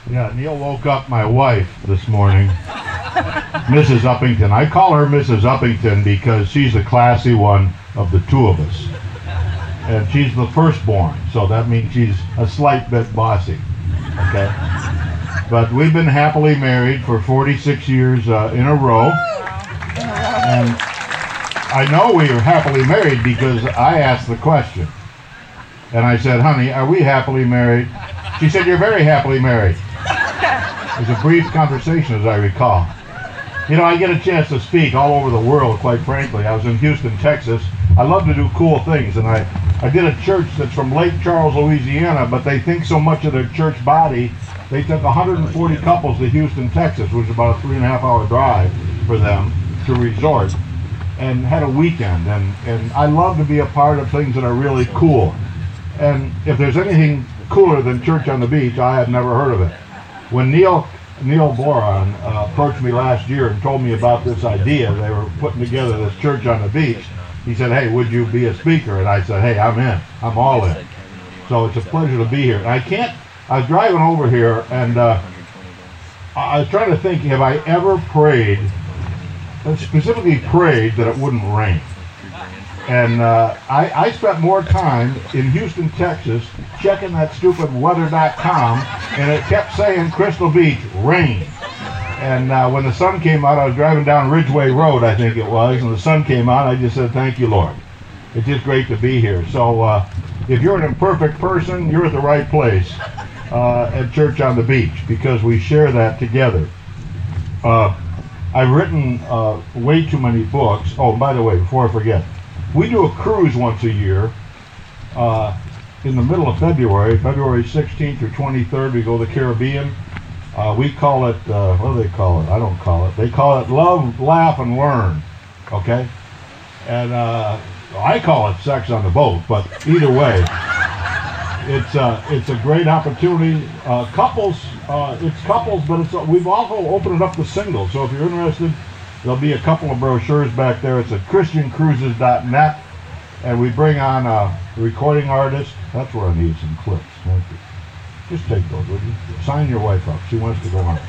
Yeah, Neil woke up my wife this morning, Mrs. Uppington. I call her Mrs. Uppington because she's the classy one of the two of us. And she's the firstborn, so that means she's a slight bit bossy. Okay? But we've been happily married for 46 years in a row. And I know we are happily married because I asked the question. And I said, honey, are we happily married? She said, you're very happily married. It was a brief conversation, as I recall. You know, I get a chance to speak all over the world, quite frankly. I was in Houston, Texas. I love to do cool things, and I did a church that's from Lake Charles, Louisiana, but they think so much of their church body, they took 140 couples to Houston, Texas, which is about a 3.5-hour drive for them to resort, and had a weekend. And I love to be a part of things that are really cool. And if there's anything cooler than Church on the Beach, I have never heard of it. When Neil Boron approached me last year and told me about this idea, they were putting together this Church on the Beach, he said, hey, would you be a speaker? And I said, hey, I'm in. I'm all in. So it's a pleasure to be here. And I was driving over here, and I was trying to think, have I ever specifically prayed that it wouldn't rain? And I spent more time in Houston, Texas, checking that stupid weather.com, and it kept saying Crystal Beach, rain. And when the sun came out, I was driving down Ridgeway Road, I think it was, and the sun came out, I just said, thank you, Lord. It's just great to be here. So if you're an imperfect person, you're at the right place at Church on the Beach, because we share that together. I've written way too many books. Oh, by the way, before I forget, we do a cruise once a year in the middle of February 16th through 23rd. We go to the Caribbean. We call it, what do they call it? I don't call it. They call it Love, Laugh, and Learn. Okay? And I call it Sex on the Boat, but either way, it's a great opportunity. Couples, it's couples, but we've also opened it up to singles. So if you're interested, there'll be a couple of brochures back there. It's at christiancruises.net, and we bring on a recording artist. That's where I need some clips. Won't you? Just take those, would you? Sign your wife up. She wants to go on.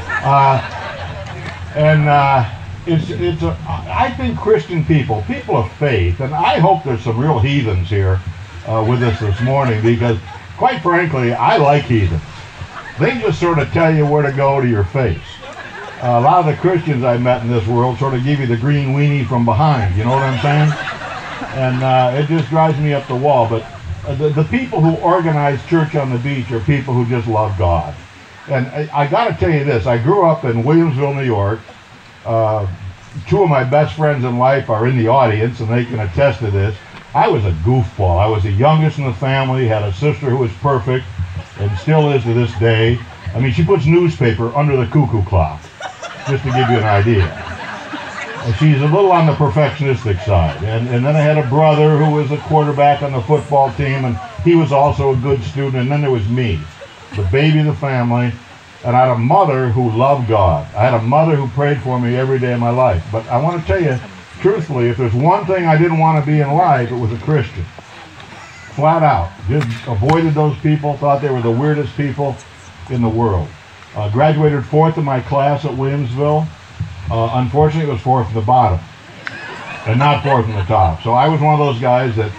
I think Christian people of faith, and I hope there's some real heathens here with us this morning, because quite frankly, I like heathens. They just sort of tell you where to go to your face. A lot of the Christians I met in this world sort of give you the green weenie from behind, you know what I'm saying? And it just drives me up the wall. But the people who organize Church on the Beach are people who just love God. And I got to tell you this, I grew up in Williamsville, New York. Two of my best friends in life are in the audience, and they can attest to this. I was a goofball. I was the youngest in the family, had a sister who was perfect, and still is to this day. I mean, she puts newspaper under the cuckoo clock, just to give you an idea. And she's a little on the perfectionistic side. And then I had a brother who was a quarterback on the football team, and he was also a good student. And then there was me, the baby of the family. And I had a mother who loved God. I had a mother who prayed for me every day of my life. But I want to tell you, truthfully, if there's one thing I didn't want to be in life, it was a Christian. Flat out. Just avoided those people, thought they were the weirdest people in the world. Graduated 4th in my class at Williamsville. Unfortunately, it was 4th at the bottom, and not 4th in the top. So I was one of those guys that,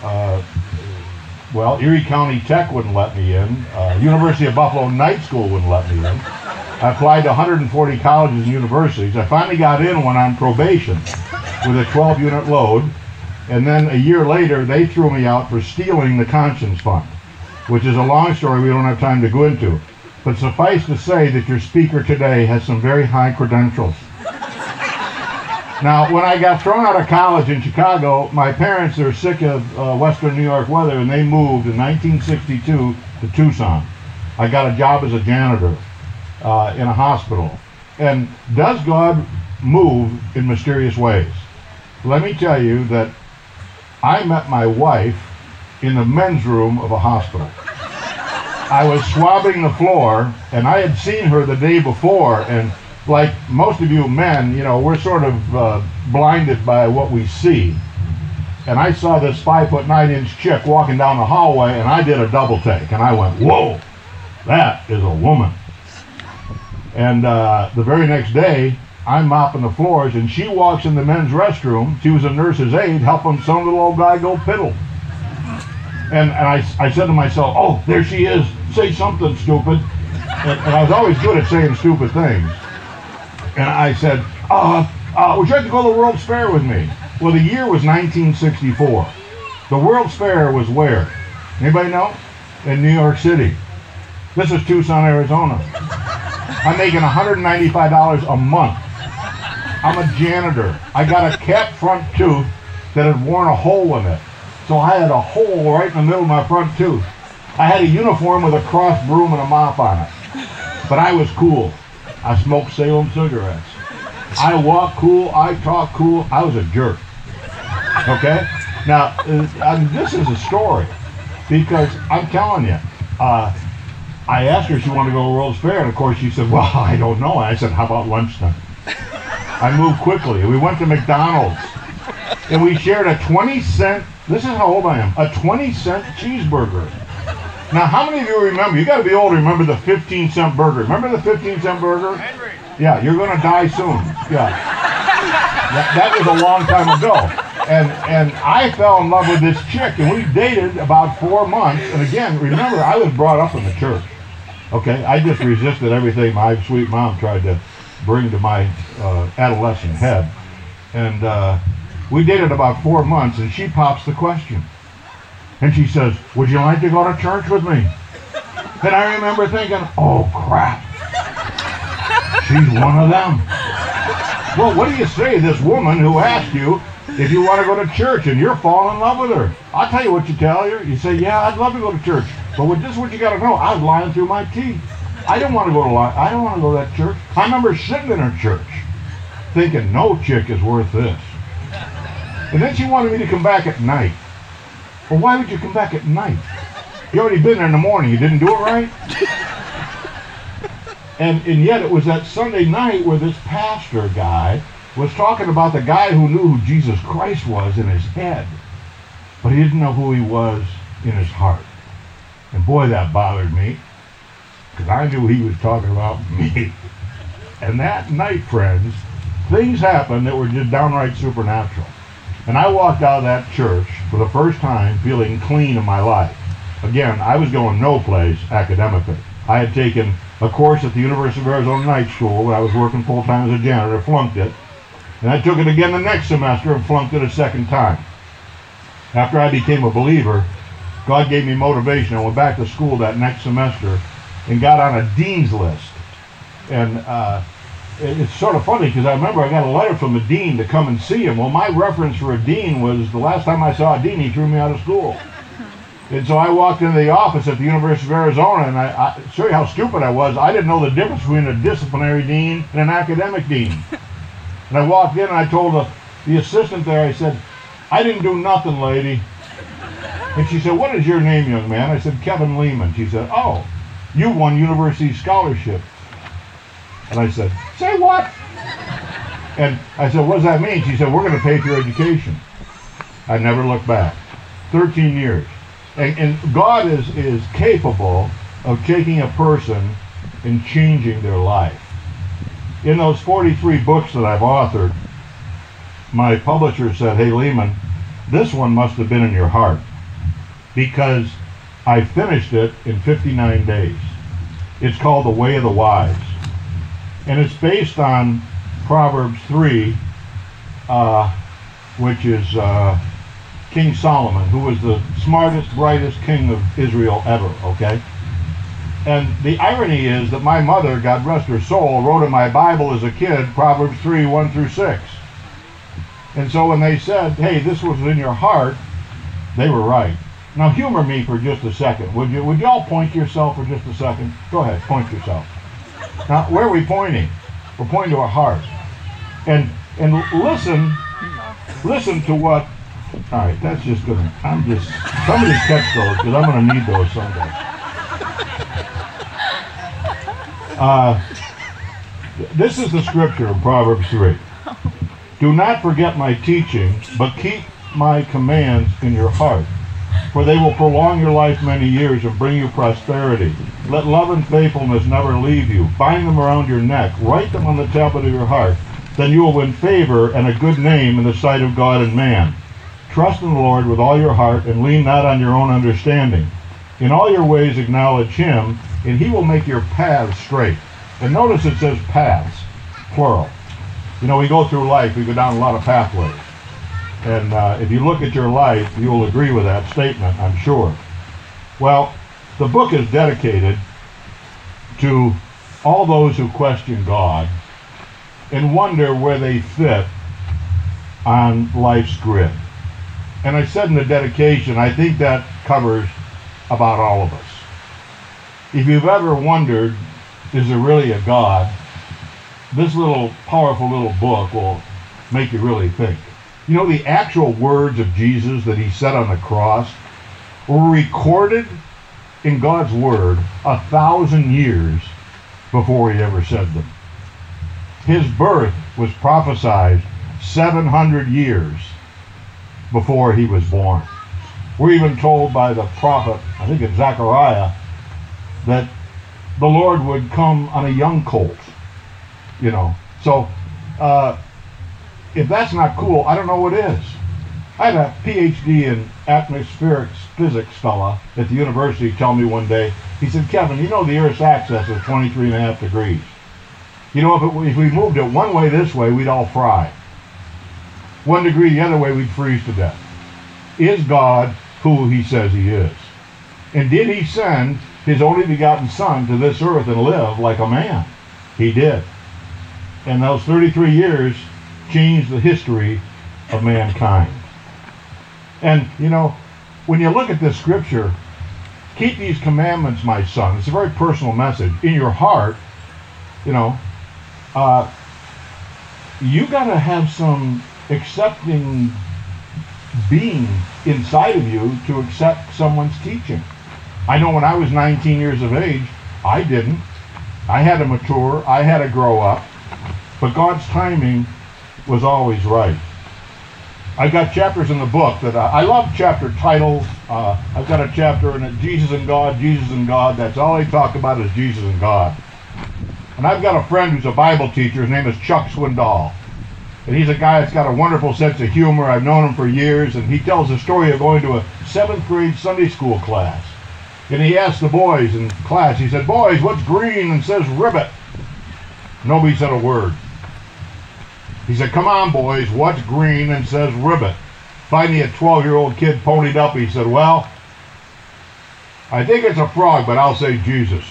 Erie County Tech wouldn't let me in. University of Buffalo Night School wouldn't let me in. I applied to 140 colleges and universities. I finally got in when on probation with a 12-unit load, and then a year later, they threw me out for stealing the Conscience Fund, which is a long story we don't have time to go into. But suffice to say that your speaker today has some very high credentials. Now, when I got thrown out of college in Chicago, my parents are sick of Western New York weather, and they moved in 1962 to Tucson. I got a job as a janitor in a hospital. And does God move in mysterious ways? Let me tell you that I met my wife in the men's room of a hospital. I was swabbing the floor, and I had seen her the day before, and like most of you men, you know, we're sort of blinded by what we see. And I saw this 5'9" chick walking down the hallway, and I did a double take, and I went, whoa, that is a woman. And the very next day, I'm mopping the floors, and she walks in the men's restroom. She was a nurse's aide helping some little old guy go piddle. And I said to myself, oh, there she is. Say something, stupid. And I was always good at saying stupid things. And I said, would you like to go to the World's Fair with me? Well, the year was 1964. The World's Fair was where? Anybody know? In New York City. This is Tucson, Arizona. I'm making $195 a month. I'm a janitor. I got a capped front tooth that had worn a hole in it. So I had a hole right in the middle of my front tooth. I had a uniform with a cross broom and a mop on it. But I was cool. I smoked Salem cigarettes. I walk cool. I talk cool. I was a jerk. Okay? Now, this is a story. Because I'm telling you, I asked her if she wanted to go to the World's Fair, and of course she said, well, I don't know. And I said, how about lunchtime? I moved quickly. We went to McDonald's, and we shared a 20-cent, this is how old I am, a 20-cent cheeseburger. Now, how many of you remember, you got to be old to remember the 15-cent burger. Remember the 15-cent burger? Henry. Yeah, you're going to die soon. Yeah. That was a long time ago. And I fell in love with this chick, and we dated about 4 months. And again, remember, I was brought up in the church. Okay, I just resisted everything my sweet mom tried to bring to my adolescent head. And we dated about 4 months, and she pops the question. And she says, would you like to go to church with me? And I remember thinking, oh, crap. She's one of them. Well, what do you say to this woman who asked you if you want to go to church and you're falling in love with her? I'll tell you what you tell her. You say, yeah, I'd love to go to church. But this is what you got to know. I was lying through my teeth. I don't want to go to that church. I remember sitting in her church thinking, no chick is worth this. And then she wanted me to come back at night. Well, why would you come back at night? You already been there in the morning. You didn't do it right? And yet it was that Sunday night where this pastor guy was talking about the guy who knew who Jesus Christ was in his head, but he didn't know who he was in his heart. And boy, that bothered me, because I knew he was talking about me. And that night, friends, things happened that were just downright supernatural. And I walked out of that church for the first time feeling clean in my life. Again, I was going no place academically. I had taken a course at the University of Arizona Night School when I was working full-time as a janitor, flunked it. And I took it again the next semester and flunked it a second time. After I became a believer, God gave me motivation. I went back to school that next semester and got on a dean's list. And it's sort of funny because I remember I got a letter from the dean to come and see him. Well, my reference for a dean was the last time I saw a dean, he threw me out of school. And so I walked into the office at the University of Arizona, and I show you how stupid I was. I didn't know the difference between a disciplinary dean and an academic dean. And I walked in and I told the assistant there, I said, I didn't do nothing, lady. And she said, what is your name, young man? I said, Kevin Lehman. She said, oh, you won university scholarship. And I said, say what? And I said, what does that mean? She said, we're going to pay for your education. I never looked back. 13 years. And God is capable of taking a person and changing their life. In those 43 books that I've authored, my publisher said, hey, Lehman, this one must have been in your heart, because I finished it in 59 days. It's called The Way of the Wise. And it's based on Proverbs 3, which is King Solomon, who was the smartest, brightest king of Israel ever, okay? And the irony is that my mother, God rest her soul, wrote in my Bible as a kid, Proverbs 3, 1 through 6. And so when they said, hey, this was in your heart, they were right. Now humor me for just a second. Would you all point to yourself for just a second? Go ahead, point to yourself. Now, where are we pointing? We're pointing to our heart. And listen to what, all right, that's just gonna, somebody catch those, because I'm gonna need those someday. This is the scripture in Proverbs 3. Do not forget my teaching, but keep my commands in your heart, for they will prolong your life many years and bring you prosperity. Let love and faithfulness never leave you. Bind them around your neck. Write them on the tablet of your heart. Then you will win favor and a good name in the sight of God and man. Trust in the Lord with all your heart and lean not on your own understanding. In all your ways acknowledge him, and he will make your paths straight. And notice it says paths, plural. You know, we go through life, we go down a lot of pathways. And if you look at your life, you will agree with that statement, I'm sure. Well, the book is dedicated to all those who question God and wonder where they fit on life's grid. And I said in the dedication, I think that covers about all of us. If you've ever wondered, is there really a God? This little powerful little book will make you really think. You know, the actual words of Jesus that he said on the cross were recorded in God's word 1,000 years before he ever said them. His birth was prophesied 700 years before he was born. We're even told by the prophet, I think it's Zechariah, that the Lord would come on a young colt. You know, so if that's not cool, I don't know what is. I had a PhD in atmospheric physics fella at the university tell me one day, he said, Kevin, you know the Earth's axis is 23.5 degrees. You know, if we moved it one way this way, we'd all fry. 1 degree the other way, we'd freeze to death. Is God who he says he is? And did he send his only begotten son to this earth and live like a man? He did. And those 33 years changed the history of mankind. And, you know, when you look at this scripture, keep these commandments, my son. It's a very personal message. In your heart, you know, you got to have some accepting being inside of you to accept someone's teaching. I know when I was 19 years of age, I didn't. I had to mature. I had to grow up. But God's timing was always right. I've got chapters in the book that I love chapter titles. I've got a chapter in it, Jesus and God, Jesus and God. That's all they talk about is Jesus and God. And I've got a friend who's a Bible teacher. His name is Chuck Swindoll. And he's a guy that's got a wonderful sense of humor. I've known him for years. And he tells the story of going to a 7th grade Sunday school class. And he asked the boys in class, he said, boys, what's green and says ribbit? Nobody said a word. He said, come on, boys, what's green and says ribbit? Finally, a 12-year-old kid ponied up. He said, well, I think it's a frog, but I'll say Jesus.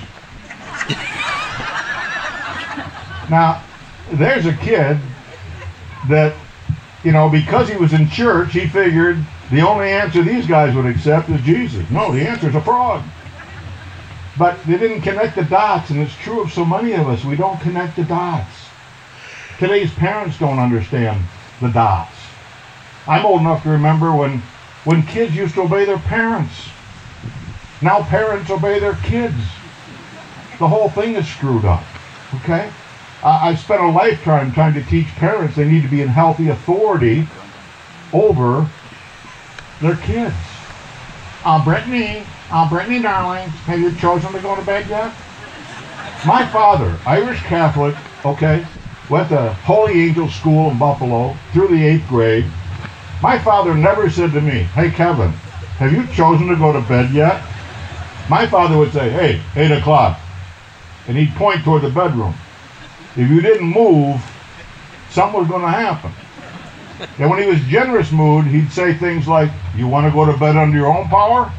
Now, there's a kid that, you know, because he was in church, he figured the only answer these guys would accept is Jesus. No, the answer is a frog. But they didn't connect the dots, and it's true of so many of us. We don't connect the dots. Today's parents don't understand the dots. I'm old enough to remember when kids used to obey their parents. Now parents obey their kids. The whole thing is screwed up. Okay? I've spent a lifetime trying to teach parents they need to be in healthy authority over their kids. Brittany, darling, have you chosen to go to bed yet? My father, Irish Catholic, okay, went to Holy Angel School in Buffalo through the 8th grade. My father never said to me, hey, Kevin, have you chosen to go to bed yet? My father would say, hey, 8 o'clock. And he'd point toward the bedroom. If you didn't move, something was going to happen. And when he was generous mood, he'd say things like, you want to go to bed under your own power?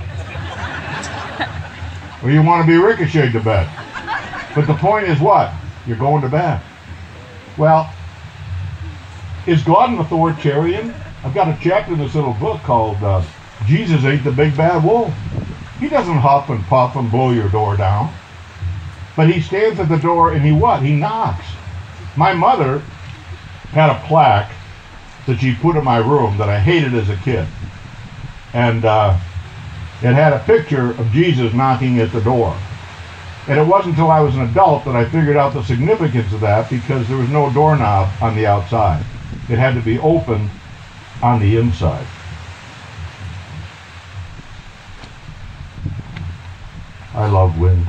Or you want to be ricocheted to bed? But the point is what? You're going to bed. Well, is God an authoritarian? I've got a chapter in this little book called Jesus Ain't the Big Bad Wolf. He doesn't huff and puff and blow your door down. But he stands at the door and he what? He knocks. My mother had a plaque that she put in my room that I hated as a kid. And it had a picture of Jesus knocking at the door. And it wasn't until I was an adult that I figured out the significance of that, because there was no doorknob on the outside. It had to be open on the inside. I love wind.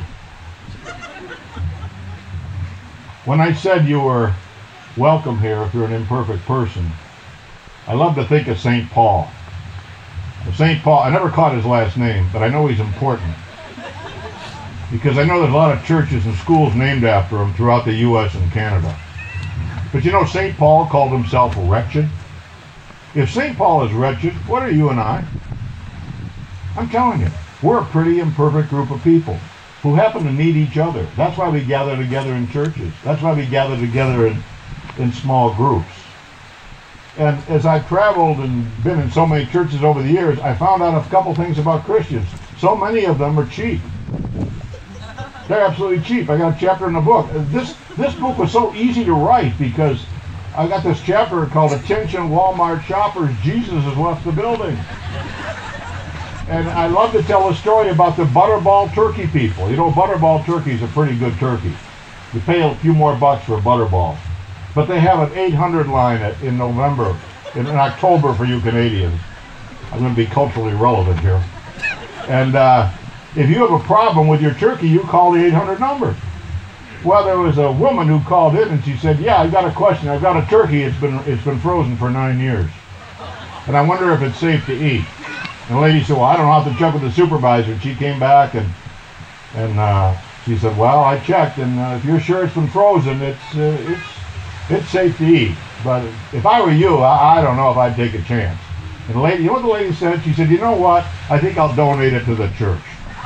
When I said you were welcome here if you're an imperfect person, I love to think of St. Paul. St. Paul, I never caught his last name, but I know he's important. Because I know there's a lot of churches and schools named after him throughout the U.S. and Canada. But you know, St. Paul called himself wretched. If St. Paul is wretched, what are you and I? I'm telling you, we're a pretty imperfect group of people who happen to need each other. That's why we gather together in churches. That's why we gather together in small groups. And as I've traveled and been in so many churches over the years, I found out a couple things about Christians. So many of them are cheap. They're absolutely cheap. I got a chapter in the book. This book was so easy to write because I got this chapter called Attention Walmart Shoppers, Jesus has left the building. And I love to tell a story about the Butterball turkey people. You know, Butterball turkey is a pretty good turkey. You pay a few more bucks for a Butterball. But they have an 800 line in November, in October for you Canadians. I'm going to be culturally relevant here. And if you have a problem with your turkey, you call the 800 number. Well, there was a woman who called in and she said, yeah, I've got a question. I've got a turkey. It's been frozen for 9 years. And I wonder if it's safe to eat. And the lady said, well, I don't know, I'll have to check with the supervisor. And she came back and she said, well, I checked, and if you're sure it's been frozen, it's safe to eat. But if I were you, I don't know if I'd take a chance. And the lady, you know what the lady said? She said, you know what? I think I'll donate it to the church.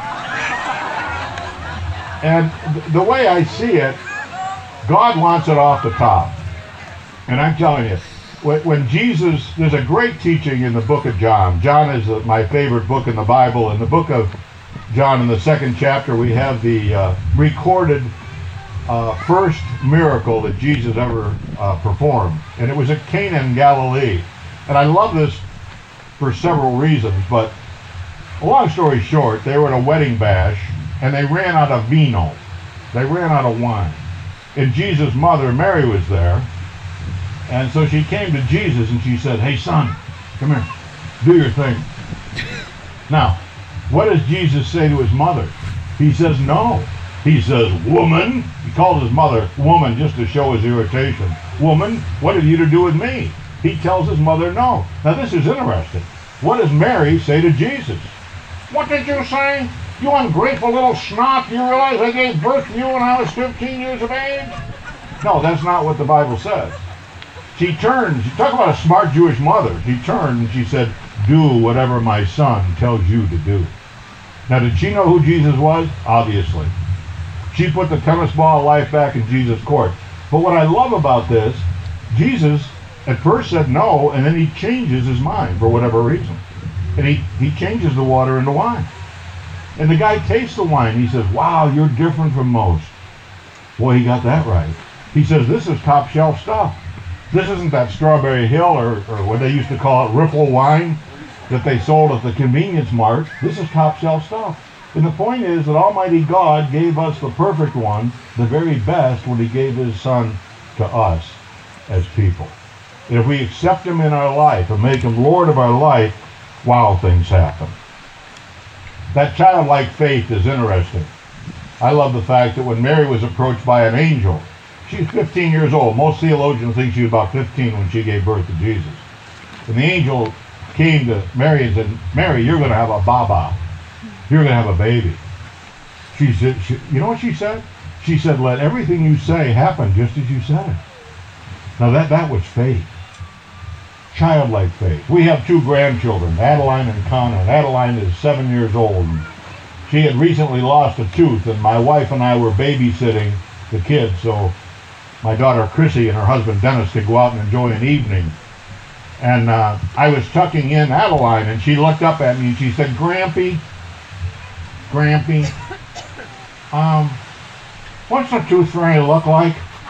And the way I see it, God wants it off the top. And I'm telling you, when Jesus, there's a great teaching in the book of John. John is my favorite book in the Bible. In the book of John, in the 2nd chapter, we have the recorded first miracle that Jesus ever performed. And it was at Cana in Galilee. And I love this for several reasons, but a long story short, they were at a wedding bash, and they ran out of vino. They ran out of wine. And Jesus' mother, Mary, was there. And so she came to Jesus and she said, hey, son, come here, do your thing. Now, what does Jesus say to his mother? He says, no. He says, woman. He called his mother woman just to show his irritation. Woman, what have you to do with me? He tells his mother no. Now, this is interesting. What does Mary say to Jesus? What did you say? You ungrateful little snot. Do you realize I gave birth to you when I was 15 years of age? No, that's not what the Bible says. She turned, you talk about a smart Jewish mother. She turned and she said, do whatever my son tells you to do. Now, did she know who Jesus was? Obviously. She put the tennis ball of life back in Jesus' court. But what I love about this, Jesus at first said no, and then he changes his mind for whatever reason. And he changes the water into wine. And the guy tastes the wine. He says, wow, you're different from most. Boy, he got that right. He says, this is top shelf stuff. This isn't that Strawberry Hill or what they used to call it, Ripple wine that they sold at the convenience mart. This is top shelf stuff. And the point is that Almighty God gave us the perfect one, the very best, when he gave his son to us as people. And if we accept him in our life and make him Lord of our life, wow, things happen. That childlike faith is interesting. I love the fact that when Mary was approached by an angel, she's 15 years old. Most theologians think she was about 15 when she gave birth to Jesus. And the angel came to Mary and said, Mary, you're going to have a baba. You're going to have a baby. She said, you know what she said? She said, let everything you say happen just as you said it. Now that was faith. Childlike faith. We have 2 grandchildren, Adeline and Connor. And Adeline is 7 years old. And she had recently lost a tooth, and my wife and I were babysitting the kids, so my daughter Chrissy and her husband Dennis could go out and enjoy an evening. And I was tucking in Adeline, and she looked up at me and she said, Grampy, what's the tooth fairy look like?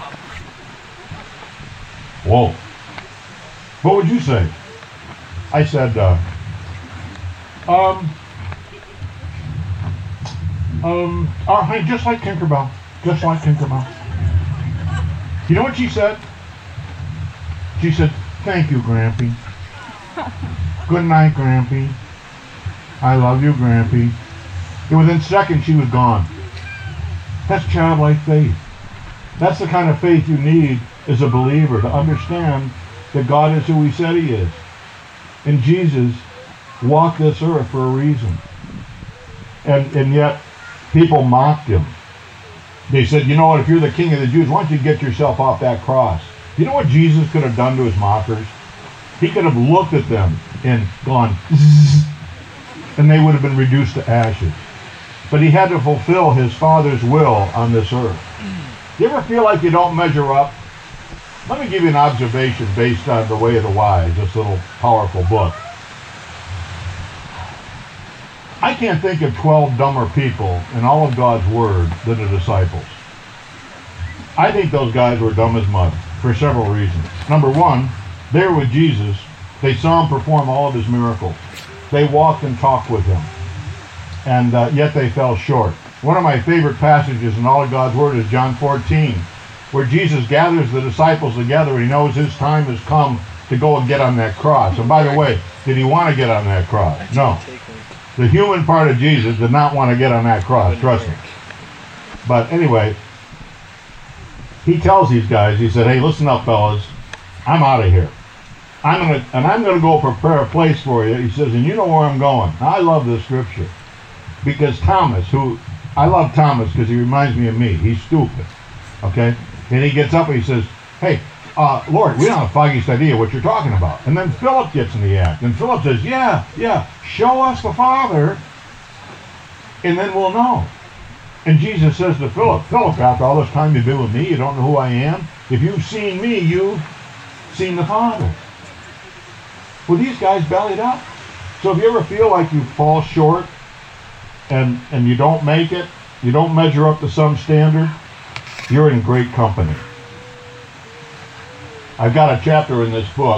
Whoa. What would you say? I said, just like Tinkerbell. Just like Tinkerbell. You know what she said? She said, thank you, Grampy. Good night, Grampy. I love you, Grampy. And within seconds, she was gone. That's childlike faith. That's the kind of faith you need as a believer to understand that God is who he said he is. And Jesus walked this earth for a reason. And yet, people mocked him. They said, you know what, if you're the king of the Jews, why don't you get yourself off that cross? You know what Jesus could have done to his mockers? He could have looked at them and gone, zzz, and they would have been reduced to ashes. But he had to fulfill his Father's will on this earth. You ever feel like you don't measure up? Let me give you an observation based on The Way of the Wise, this little powerful book. I can't think of 12 dumber people in all of God's Word than the disciples. I think those guys were dumb as mud for several reasons. Number one, they were with Jesus. They saw him perform all of his miracles. They walked and talked with him. And yet they fell short. One of my favorite passages in all of God's Word is John 14, where Jesus gathers the disciples together and he knows his time has come to go and get on that cross. And by the way, did he want to get on that cross? No. The human part of Jesus did not want to get on that cross, trust me. But anyway, he tells these guys, he said, hey, listen up, fellas, I'm out of here. I'm gonna go prepare a place for you. He says, and you know where I'm going. Now, I love this scripture because Thomas, I love Thomas because he reminds me of me. He's stupid, okay? And he gets up and he says, hey, Lord, we don't have the foggiest idea what you're talking about. And then Philip gets in the act. And Philip says, yeah, show us the Father, and then we'll know. And Jesus says to Philip, after all this time you've been with me, you don't know who I am? If you've seen me, you've seen the Father. Well, these guys bellied up. So if you ever feel like you fall short and you don't make it, you don't measure up to some standard, you're in great company. I've got a chapter in this book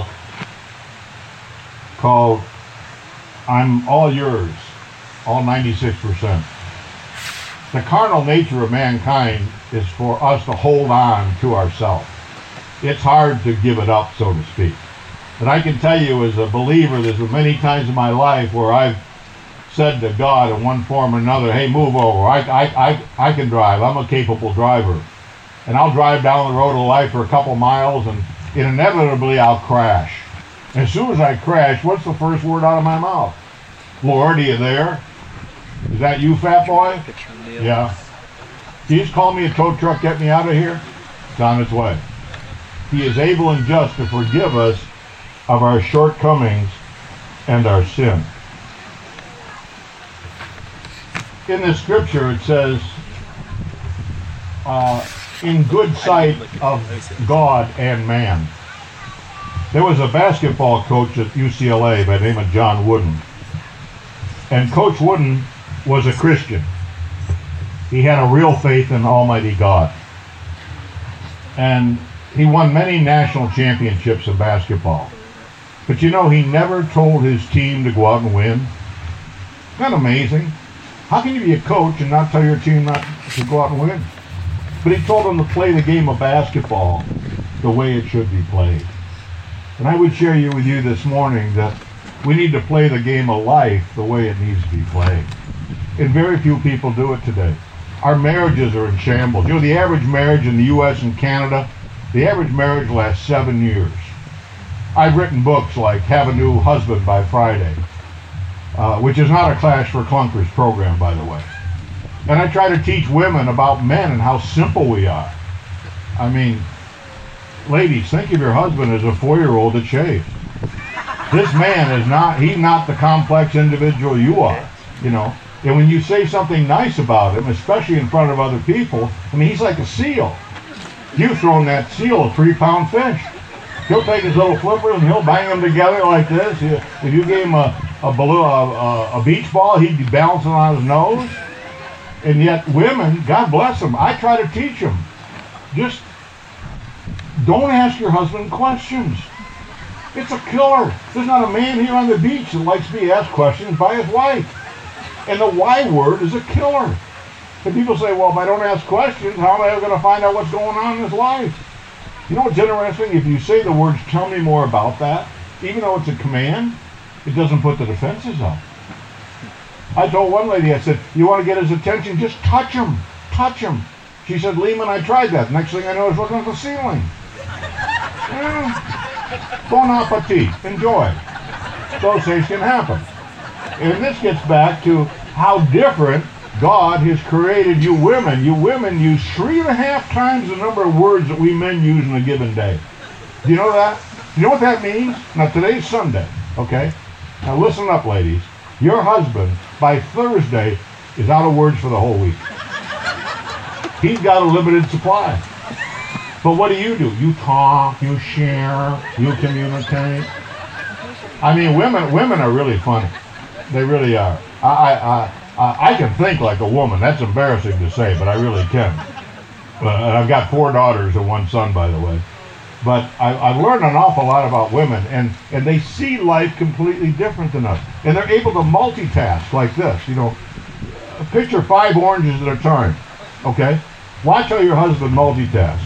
called I'm All Yours, all 96%. The carnal nature of mankind is for us to hold on to ourselves. It's hard to give it up, so to speak. But I can tell you as a believer, there's been many times in my life where I've said to God in one form or another, hey, move over. I can drive. I'm a capable driver. And I'll drive down the road of life for a couple miles and inevitably I'll crash. And as soon as I crash, what's the first word out of my mouth? Lord, are you there? Is that you, fat boy? Yeah. Can you just call me a tow truck, get me out of here? It's on its way. He is able and just to forgive us of our shortcomings and our sin. In this scripture it says, in good sight of God and man. There was a basketball coach at UCLA by the name of John Wooden. And Coach Wooden was a Christian. He had a real faith in Almighty God. And he won many national championships in basketball. But you know, he never told his team to go out and win. Isn't that amazing? How can you be a coach and not tell your team not to go out and win? But he told them to play the game of basketball the way it should be played. And I would share with you this morning that we need to play the game of life the way it needs to be played. And very few people do it today. Our marriages are in shambles. You know, the average marriage in the U.S. and Canada, the average marriage lasts 7 years. I've written books like Have a New Husband by Friday, which is not a Clash for Clunkers program, by the way. And I try to teach women about men and how simple we are. I mean, ladies, think of your husband as a 4-year-old that shaves. This man is not, he's not the complex individual you are, you know. And when you say something nice about him, especially in front of other people, I mean, he's like a seal. You've thrown that seal a 3-pound fish. He'll take his little flippers and he'll bang them together like this. If you gave him a beach ball, he'd be balancing on his nose. And yet women, God bless them, I try to teach them. Just don't ask your husband questions. It's a killer. There's not a man here on the beach that likes to be asked questions by his wife. And the why word is a killer. And people say, well, if I don't ask questions, how am I ever going to find out what's going on in his life? You know what's interesting? If you say the words, tell me more about that, even though it's a command, it doesn't put the defenses up. I told one lady, I said, you want to get his attention? Just touch him. Touch him. She said, Lehman, I tried that. Next thing I know, I was looking at the ceiling. Bon appetit. Enjoy. Those things can happen. And this gets back to how different God has created you women. You women use 3.5 times the number of words that we men use in a given day. Do you know that? You know what that means? Now, today's Sunday, okay? Now, listen up, ladies. Your husband, by Thursday, is out of words for the whole week. He's got a limited supply. But what do? You talk, you share, you communicate. I mean, women are really funny. They really are. I can think like a woman. That's embarrassing to say, but I really can. And I've got 4 daughters and 1 son, by the way. But I've learned an awful lot about women, and they see life completely different than us. And they're able to multitask like this. You know, picture 5 oranges at a time. Okay? Watch how your husband multitasks.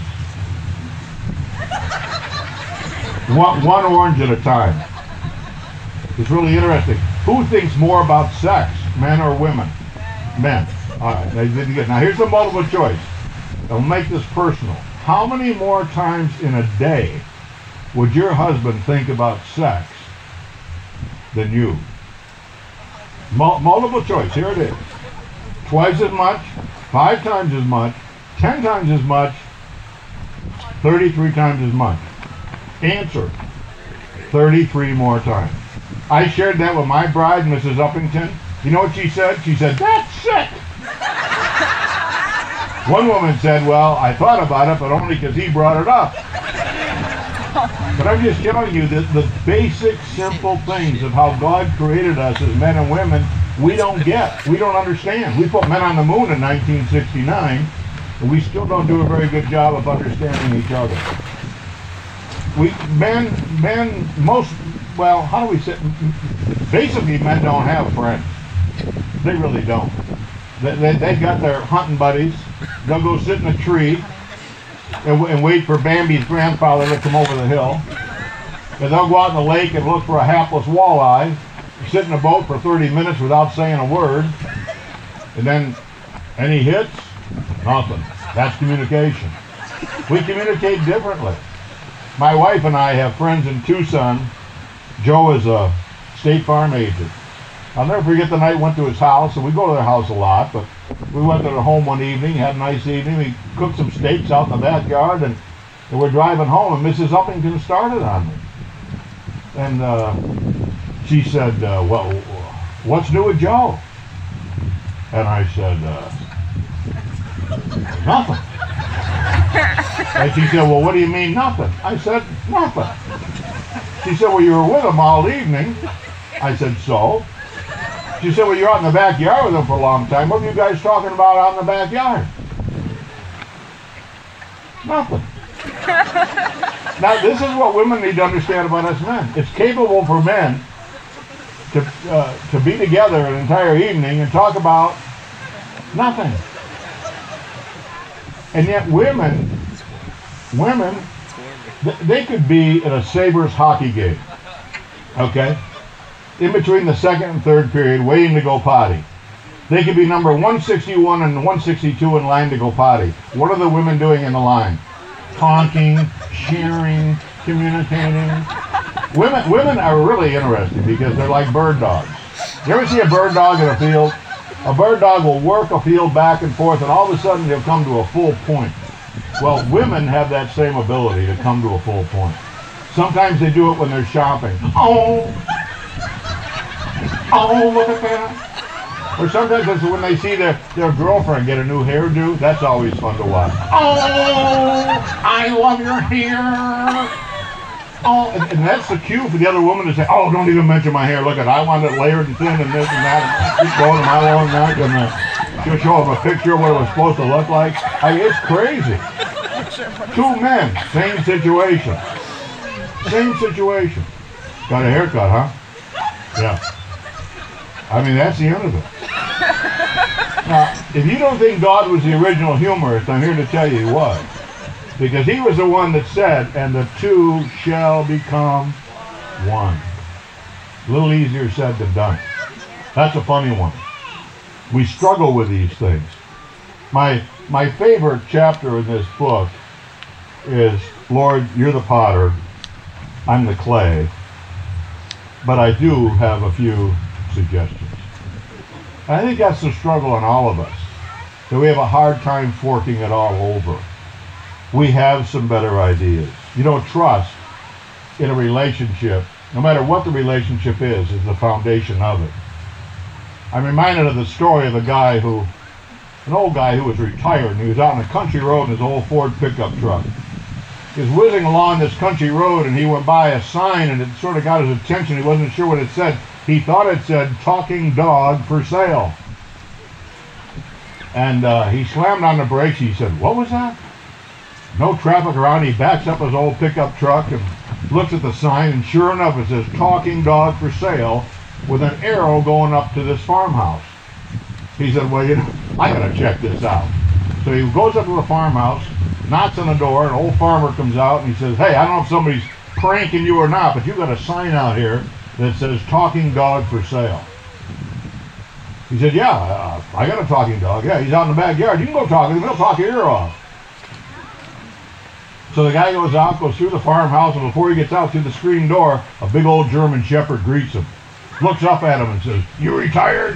One orange at a time. It's really interesting. Who thinks more about sex, men or women? Men. All right. Now here's the multiple choice. I'll make this personal. How many more times in a day would your husband think about sex than you? Multiple choice. Here it is. Twice as much, 5 times as much, 10 times as much, 33 times as much. Answer. 33 more times. I shared that with my bride, Mrs. Uppington. You know what she said? She said, that's sick. One woman said, well, I thought about it, but only because he brought it up. But I'm just telling you that the basic, simple things of how God created us as men and women, we don't get. We don't understand. We put men on the moon in 1969, and we still don't do a very good job of understanding each other. How do we say? Basically, men don't have friends. They really don't. They got their hunting buddies. They'll go sit in a tree and wait for Bambi's grandfather to come over the hill. And they'll go out in the lake and look for a hapless walleye, sit in a boat for 30 minutes without saying a word. And then, any hits? Nothing. That's communication. We communicate differently. My wife and I have friends in Tucson. Joe is a State Farm agent. I'll never forget the night we went to his house, and we go to their house a lot, but we went to their home one evening, had a nice evening. We cooked some steaks out in the backyard, and we're driving home, and Mrs. Uppington started on me. And she said, well, what's new with Joe? And I said, nothing. And she said, well, what do you mean nothing? I said, nothing. She said, well, you were with him all evening. I said, so? She said, well, you're out in the backyard with him for a long time. What are you guys talking about out in the backyard? Nothing. Now, this is what women need to understand about us men. It's capable for men to be together an entire evening and talk about nothing. And yet women, they could be at a Sabres hockey game, okay? In between the second and third period, waiting to go potty. They could be number 161 and 162 in line to go potty. What are the women doing in the line? Talking, sharing, communicating. Women are really interesting because they're like bird dogs. You ever see a bird dog in a field? A bird dog will work a field back and forth, and all of a sudden they'll come to a full point. Well, women have that same ability to come to a full point. Sometimes they do it when they're shopping. Oh, look at that. Or sometimes it's when they see their girlfriend get a new hairdo. That's always fun to watch. Oh, I love your hair. Oh, and that's the cue for the other woman to say, oh, don't even mention my hair. Look at it. I want it layered and thin and this and that. And keep going to my long neck. And she'll show them a picture of what it was supposed to look like. I mean, it's crazy. 2 men, same situation. Same situation. Got a haircut, huh? Yeah. I mean, that's the end of it. Now, if you don't think God was the original humorist, I'm here to tell you he was. Because he was the one that said, and the 2 shall become one. A little easier said than done. That's a funny one. We struggle with these things. My favorite chapter in this book is, Lord, you're the potter, I'm the clay, but I do have a few suggestions. And I think that's the struggle in all of us, that we have a hard time forking it all over. We have some better ideas. You know, trust in a relationship, no matter what the relationship is the foundation of it. I'm reminded of the story of an old guy who was retired, and he was out on a country road in his old Ford pickup truck. He was whizzing along this country road, and he went by a sign, and it sort of got his attention. He wasn't sure what it said. He thought it said, "Talking dog for sale." And he slammed on the brakes. He said, "What was that?" No traffic around. He backs up his old pickup truck and looks at the sign, and sure enough, it says, "Talking dog for sale," with an arrow going up to this farmhouse. He said, "Well, you know, I gotta check this out." So he goes up to the farmhouse, knocks on the door, an old farmer comes out, and he says, "Hey, I don't know if somebody's pranking you or not, but you got a sign out here that says talking dog for sale." He said, "Yeah, I got a talking dog. Yeah, he's out in the backyard. You can go talk to him. He'll talk your ear off." So the guy goes out, goes through the farmhouse, and before he gets out through the screen door, a big old German Shepherd greets him, looks up at him and says, "You retired?"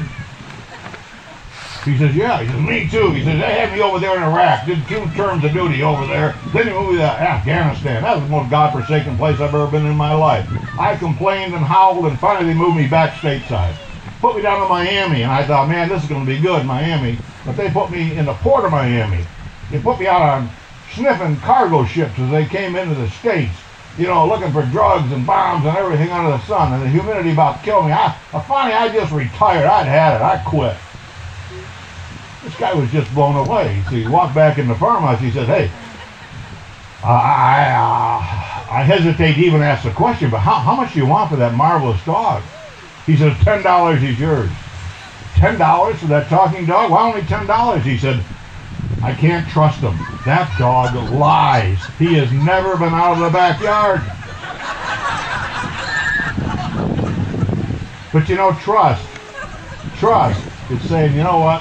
He says, "Yeah." He says, "Me too." He says, "They had me over there in Iraq, did 2 terms of duty over there. Then they moved me to Afghanistan. That was the most godforsaken place I've ever been in my life. I complained and howled, and finally they moved me back stateside. Put me down to Miami, and I thought, man, this is going to be good, Miami. But they put me in the port of Miami. They put me out on sniffing cargo ships as they came into the States, you know, looking for drugs and bombs and everything under the sun, and the humidity about killed me. Finally, I just retired. I'd had it. I quit." This guy was just blown away. So he walked back in the farmhouse. He said, "Hey, I hesitate to even ask the question, but how much do you want for that marvelous dog?" He says, $10 is yours." $10 for that talking dog? Why only $10? He said, "I can't trust him. That dog lies. He has never been out of the backyard." But you know, trust is saying, you know what?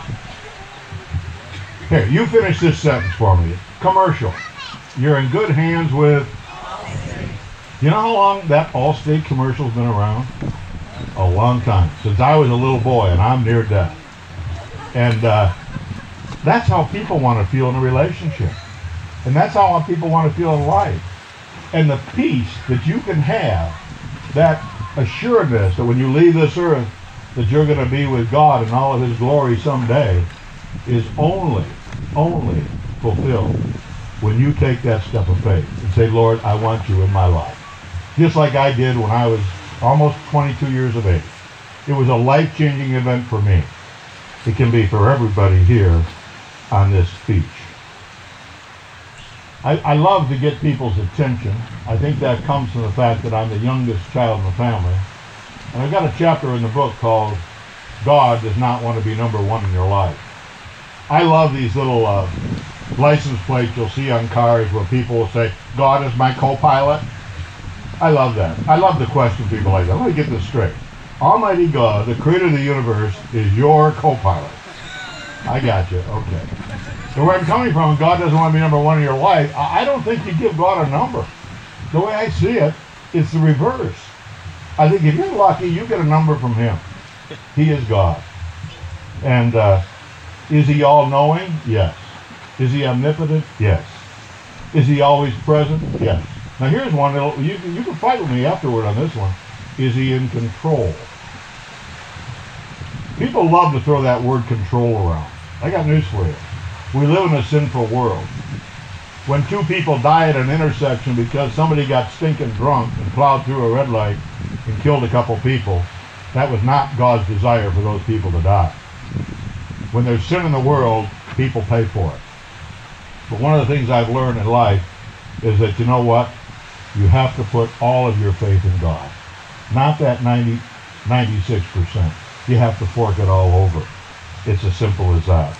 Here, you finish this sentence for me. Commercial. You're in good hands with... You know how long that Allstate commercial's been around? A long time. Since I was a little boy, and I'm near death. And that's how people want to feel in a relationship. And that's how people want to feel in life. And the peace that you can have, that assuredness that when you leave this earth, that you're going to be with God in all of His glory someday, is only fulfilled when you take that step of faith and say, "Lord, I want you in my life." Just like I did when I was almost 22 years of age. It was a life-changing event for me. It can be for everybody here on this beach. I love to get people's attention. I think that comes from the fact that I'm the youngest child in the family. And I've got a chapter in the book called "God Does Not Want to Be Number One in Your Life." I love these little license plates you'll see on cars where people will say, "God is my co-pilot." I love that. I love to question people like that. Let me get this straight. Almighty God, the creator of the universe, is your co-pilot. I got you. Okay. So where I'm coming from, God doesn't want to be number one in your life. I don't think you give God a number. The way I see it, it's the reverse. I think if you're lucky, you get a number from Him. He is God. And is He all-knowing? Yes. Is He omnipotent? Yes. Is He always present? Yes. Now here's one, you can fight with me afterward on this one. Is He in control? People love to throw that word control around. I got news for you. We live in a sinful world. When 2 people die at an intersection because somebody got stinking drunk and plowed through a red light and killed a couple people, that was not God's desire for those people to die. When there's sin in the world, people pay for it. But one of the things I've learned in life is that, you know what? You have to put all of your faith in God. Not that 96%. You have to fork it all over. It's as simple as that.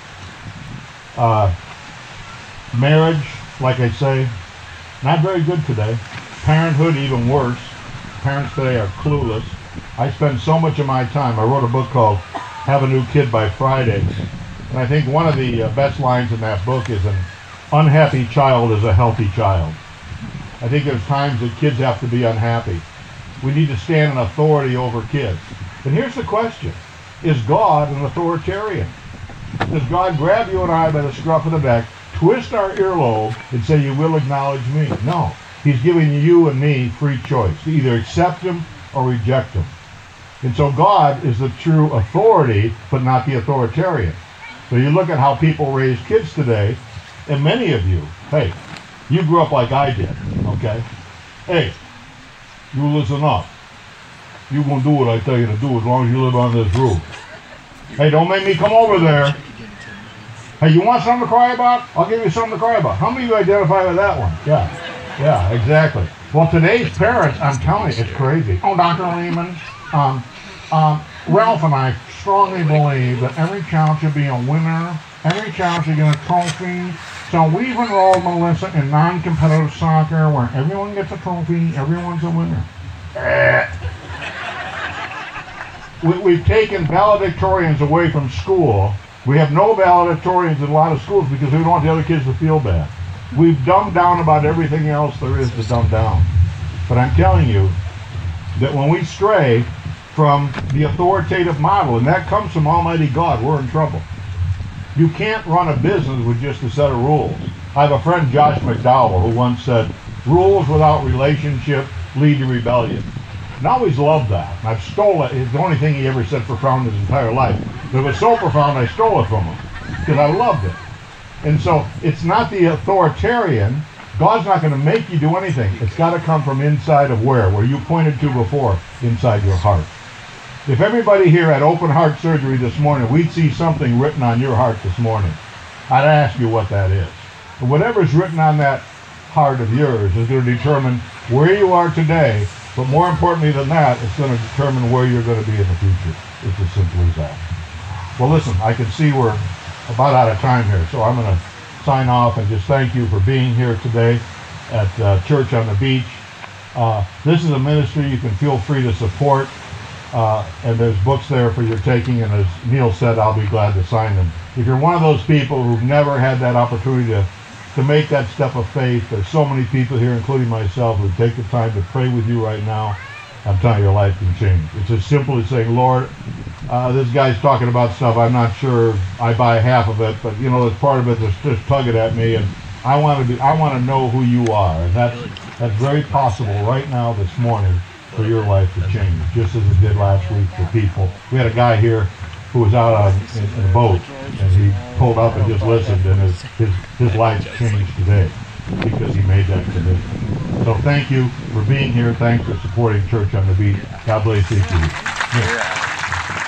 Marriage, like I say, not very good today. Parenthood, even worse. Parents today are clueless. I spend so much of my time. I wrote a book called have a new kid by Friday. And I think one of the best lines in that book is an unhappy child is a healthy child. I think there's times that kids have to be unhappy. We need to stand in authority over kids. And here's the question. Is God an authoritarian? Does God grab you and I by the scruff of the neck, twist our earlobe, and say, you will acknowledge me? No. He's giving you and me free choice to either accept him or reject him. And so God is the true authority, but not the authoritarian. So you look at how people raise kids today, and many of you, hey, you grew up like I did, okay? Hey, you listen up. You're going to do what I tell you to do as long as you live on this roof. Hey, don't make me come over there. Hey, you want something to cry about? I'll give you something to cry about. How many of you identify with that one? Yeah, exactly. Well, today's parents, I'm telling you, it's crazy. Oh, Dr. Lehman, Ralph and I strongly believe that every child should be a winner. Every child should get a trophy. So we've enrolled Melissa in non-competitive soccer where everyone gets a trophy, everyone's a winner. We've taken valedictorians away from school. We have no valedictorians in a lot of schools because we don't want the other kids to feel bad. We've dumbed down about everything else there is to dumb down. But I'm telling you that when we stray from the authoritative model, and that comes from Almighty God, we're in trouble. You can't run a business with just a set of rules. I have a friend, Josh McDowell, who once said, rules without relationship lead to rebellion. And I always loved that. And I've stolen it. It's the only thing he ever said profound his entire life. But it was so profound I stole it from him because I loved it. And so it's not the authoritarian. God's not going to make you do anything. It's got to come from inside of where you pointed to before, inside your heart. If everybody here had open heart surgery this morning, we'd see something written on your heart this morning. I'd ask you what that is. And whatever's written on that heart of yours is going to determine where you are today, but more importantly than that, it's going to determine where you're going to be in the future. It's as simple as that. Well, listen, I can see we're about out of time here, so I'm going to sign off and just thank you for being here today at Church on the Beach. This is a ministry you can feel free to support. And there's books there for your taking, and as Neil said, I'll be glad to sign them. If you're one of those people who've never had that opportunity to make that step of faith, there's so many people here, including myself, who take the time to pray with you right now. I'm telling you, your life can change. It's as simple as saying, Lord, this guy's talking about stuff I'm not sure I buy half of it, but there's part of it that's just tugging at me, and I want to know who you are, and that's very possible right now this morning for your life to change, just as it did last week for people. We had a guy here who was out in a boat, and he pulled up and just listened, and his life changed today because he made that commitment. So thank you for being here. Thanks for supporting Church on the Beach. God bless each of you. Yeah.